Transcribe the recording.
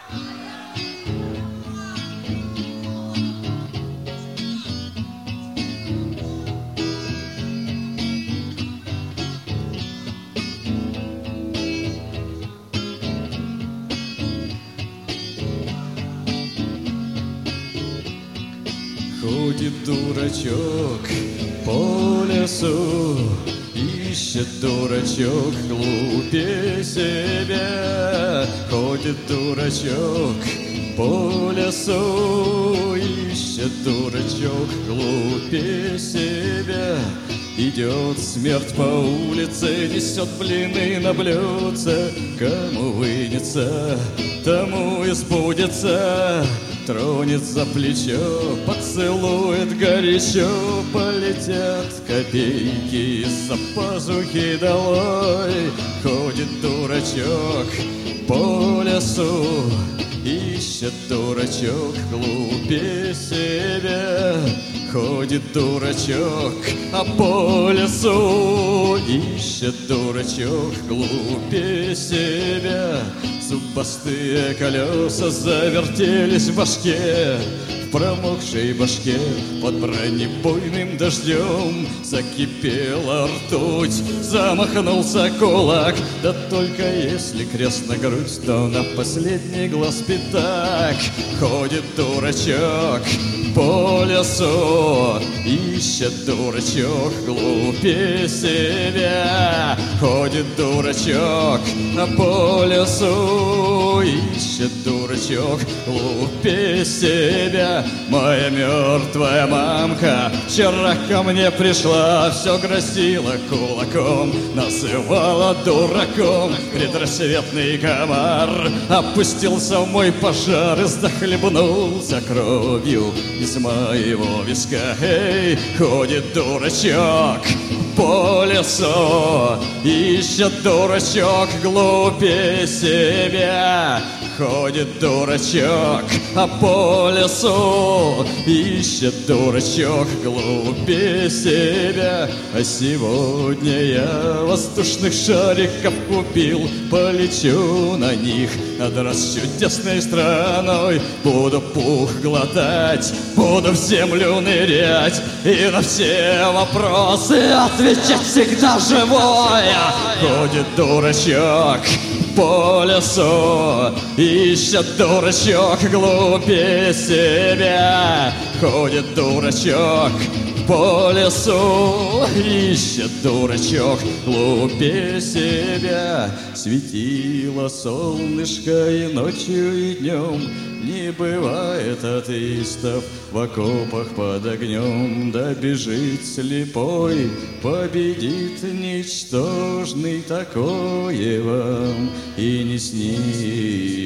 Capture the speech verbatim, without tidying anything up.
Ходит дурачок по лесу, ищет дурачок глупее себя. Ходит дурачок по лесу, ищет дурачок глупее себя. Идет смерть по улице, несет блины на блюдце. Кому вынется, тому и сбудется. Тронет за плечо, поцелует горячо. Полетят копейки из-за пазухи долой. Ходит дурачок по лесу, ищет дурачок глупее себя. Ходит дурачок, а по лесу ищет дурачок глупее себя. Зубастые колеса завертелись в башке, в промокшей башке под бронебойным дождем. Закипела ртуть, замахнулся кулак. Да только если крест на грудь, то на последний глаз пятак. Ходит дурачок по лесу, ищет дурачок глупее себя. Ходит дурачок по лесу, ищет дурачок глупее себя. Моя мертвая мамка вчера ко мне пришла, все грозила кулаком, называла дураком. Предрассветный комар опустился в мой пожар и захлебнулся кровью из моего виска. Эй, ходит дурачок по лесу, ищет дурачок глупее себя. Ходит дурачок а по лесу, ищет дурачок глупее себя. А сегодня я воздушных шариков купил, полечу на них над раз чудесной страной. Буду пух глотать, буду в землю нырять и на все вопросы отвечать всегда живое. Ходит дурачок по лесу, ищет дурачок глупее себя. Ходит дурачок по лесу, ищет дурачок глупее себя. Светило солнышко и ночью, и днем, не бывает атеистов в окопах под огнем. Да бежит слепой, победит ничтожный, такое вам и не снилось.